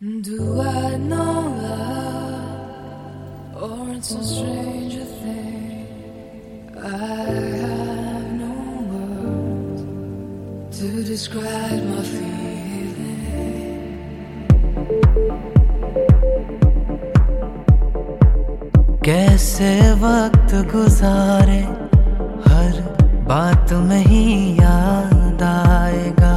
Do I know love, or it's a stranger thing? I have no words to describe my feeling. कैसे वक्त गुजारे हर बात में ही याद आएगा,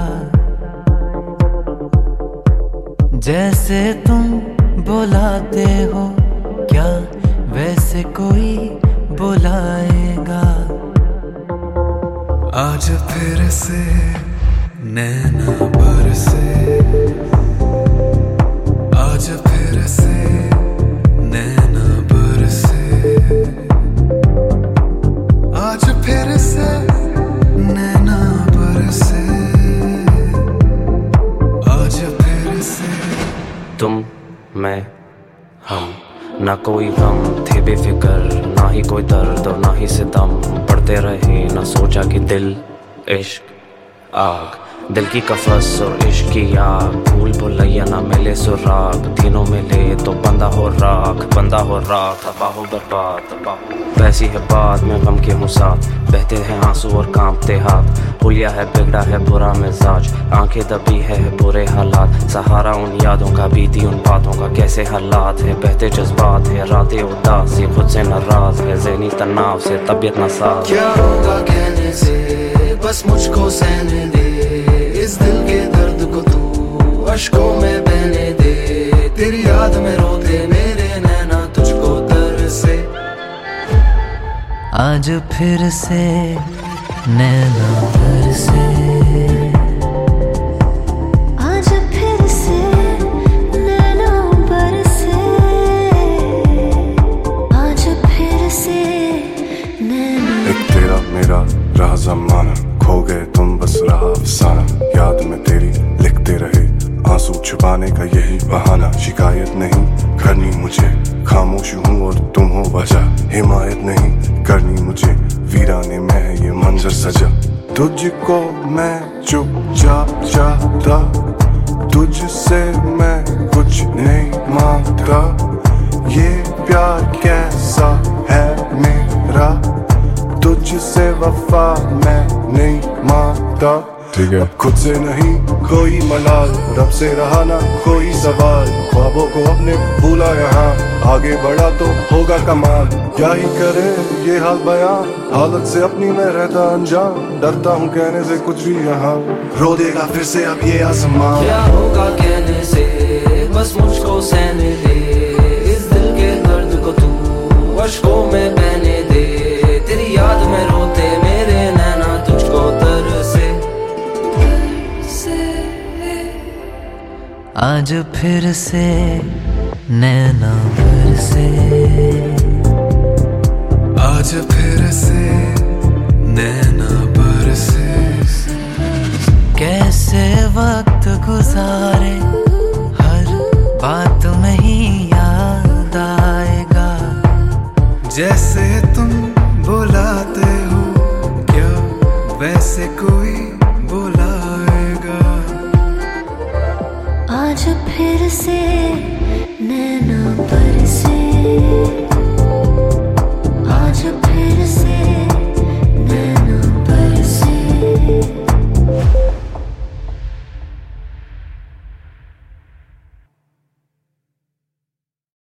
जैसे तुम बुलाते हो क्या वैसे कोई बुलाएगा। आज फिर से नैना बरसे, आज फिर से नैना बरसे, आज फिर से नैना बरसे, आज फिर से। तुम मैं हम, ना कोई गम थे बेफिक्र, ना ही कोई दर्द और ना ही सितम, पढ़ते रहे ना सोचा कि दिल इश्क आग, दिल की कफस और इश्क की आग, भूल भुलैया ना मिले सुराग, तीनों मिले तो बंदा हो राख, बंदा हो राख, तबाह हो बर्बाद, तबाह वैसी है बात में गम के हूँ साथ, बहते हैं आंसू और कांपते हाथ, हुलिया है बिगड़ा है बुरा मिजाज, आंखें दबी है बुरे हालात, सहारा उन यादों का बीती उन बातों का कैसे हालात है, बहते जज्बात है रातें उदास, ये खुद से नाराज है ज़हनी तनाव से तबीयत नासाज। क्या होगा कहने से बस मुझको सहने दे, इस दिल के दर्द को तू अश्कों में बहने दे, तेरी याद में रोते मेरे नैना तुझको तरसे। आज फिर से नैना बरसे, आज फिर से नैना बरसे, आज फिर से नैना। एक तेरा मेरा रहा ज़माना, खो गए तुम बस रहा अफसाना, याद में तेरी लिखते रहे आंसू छुपाने का यही बहाना, शिकायत नहीं करनी मुझे, खामोश हूँ और तुम हो वजह, हिमायत नहीं करनी मुझे, वीराने में है ये मंजर सजा, तुझको मैं चुपचाप चाहता, तुझसे मैं कुछ नहीं मांगता, ये प्यार कैसा है मेरा, तुझसे वफा मैं नहीं मांगता, ठीक है। अब खुद से नहीं कोई मलाल, रब से रहा ना कोई सवाल, ख्वाबों को अपने भूला यहाँ, आगे बढ़ा तो होगा कमाल, क्या ही करे ये हाल बयां, हालत से अपनी मैं रहता अनजान, डरता हूँ कहने से कुछ भी यहाँ, रो देगा फिर से अब ये आसमान। क्या होगा कहने से बस मुझको सहने दे, इस दिल के दर्द को तू अश्कों में बहने दे, तेरी याद में रोते मेरे नैना तुझको तरसे। आज फिर से नैना बरसे, आज फिर से नैना बरसे, कैसे वक्त गुजारे हर बात में ही याद आएगा, जैसे तुम बुलाते हो क्या वैसे कोई बुलाएगा। आज फिर से नैना बरसे, आज फिर से